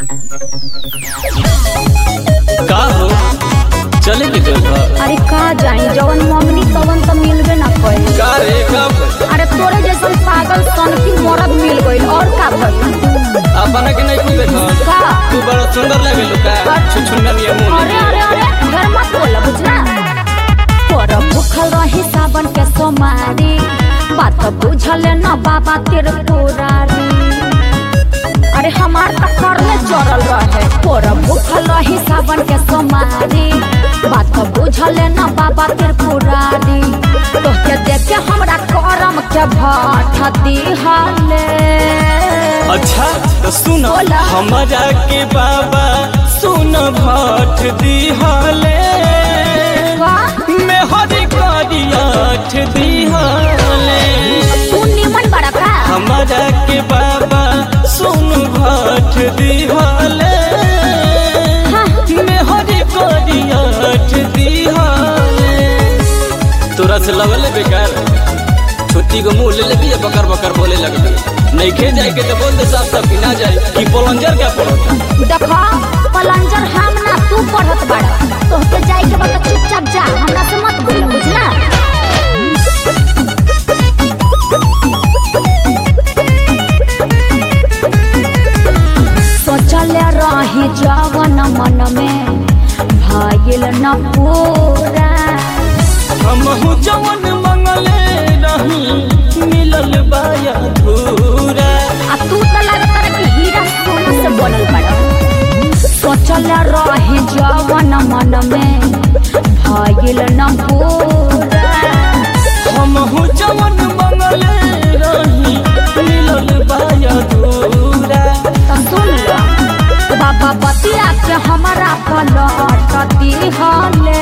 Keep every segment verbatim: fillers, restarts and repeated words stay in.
का हो चले के देव घर? अरे का जाई जवन मंगनी तवन तो मिलबे ना कइल। का रे कब? अरे तोरे जैसन पागल सनकी मरद मिल गइल और का भइल? अपना के नहीं कुछ देखो का तू बड़ा सुंदर लगे लुका छुछुन्ना नियम अरे अरे अरे घर मत बोल बुझला। तोरा भूखल रही सावन के सोमारी बात बुझल न बाबा तेरे पुरारी। अरे हमार त करले चरल रहे तोरा भूखल रही सावन के सोमारी बात बुझल न बाबा तेरे पुरारी। तोके देख के हमरा करम के भाठ दिहले। अच्छा तो सुन हमारा के बाबा सुन भाट दिहले मैं हरी कारियाठ दिहले। तू निमन बड़ा का हमारा के बाबा सुन भाट दिहले मैं हरी कारियाठ दिहले। तोरा से लगले बेकार छोटी को मुँह ले ले बकर बकर बोले लगबे नहीं खे जाए के तो बोल दे साफ साफ कि ना जाए कि पलंजर क्या पढ़ता। देखा पलंजर हम ना तू पढ़त बड़ा तोहके जाए के बता चुपचाप जा हमरा से मत बोल बुझला। सोचले रही जवन मन में भाइल न पूरा हमहु जवन मंगले रही मिलल बाया धूरा। आ तू तो लगता है कि हीरा सोना से बनल बड़ा। सोचल रही जवन मन में भाइल न पूरा हमहु जवन मंगले रही मिलल बाया धूरा। तो सुन लो बाबा बतिया के हमारा पलट दिहले।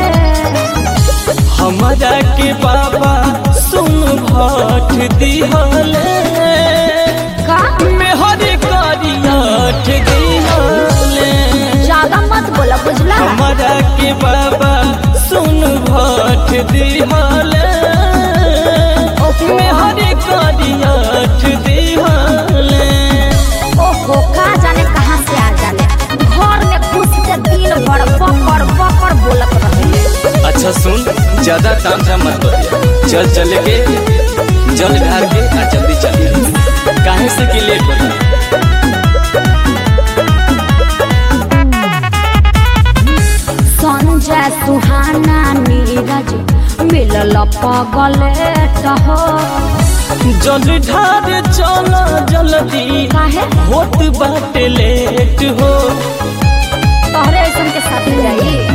हमारा के बाबा सुन भाट दिहले का मैं हरी कारियाठ दिहले। ज्यादा मत बोला बुझला। हमारा के बाबा सुन भाट दिहले मैं हरी कारियाठ दिहले। ओहो का जाने कहाँ से आ जाने घर में खुश से दिन भर बकर बकर बोलत रहे। अच्छा सुन ज्यादा ताम झाम मत बतिया चल चले के जल ढार के आ जल्दी चलिए काहे से कि लेट हो जाए। संजय सुहाना नीरज मिलल पगलेट हो। जल ढार चला जल्दी काहे होत बाटे लेट हो। तोहरे ऐसन के साथ जाई।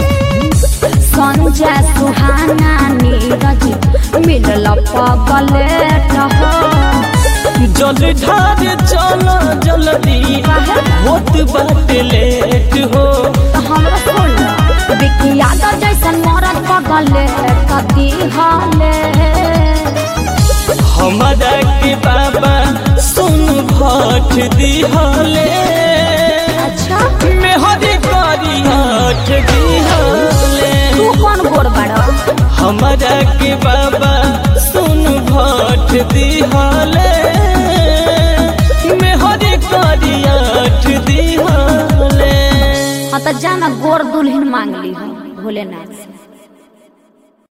संजय सुहाना नीरज मिलल पगलेट हो। जल ढार चला जल्दी होत बाटे लेट हो। तो हमरा सुन बिकी यादव जैसन मरद पगलेट दिहले। हमारा के बाबा सुन भाट दिहले अच्छा मैं हरी कारियाठ दिहले। तू कौन गोर बड़ा? हमारा के बाबा सुन भाट दिहले मैं हरी कारियाठ दिहले। हाँ तो जाना गोर दुल्हन मांग ली हो भोलेनाथ।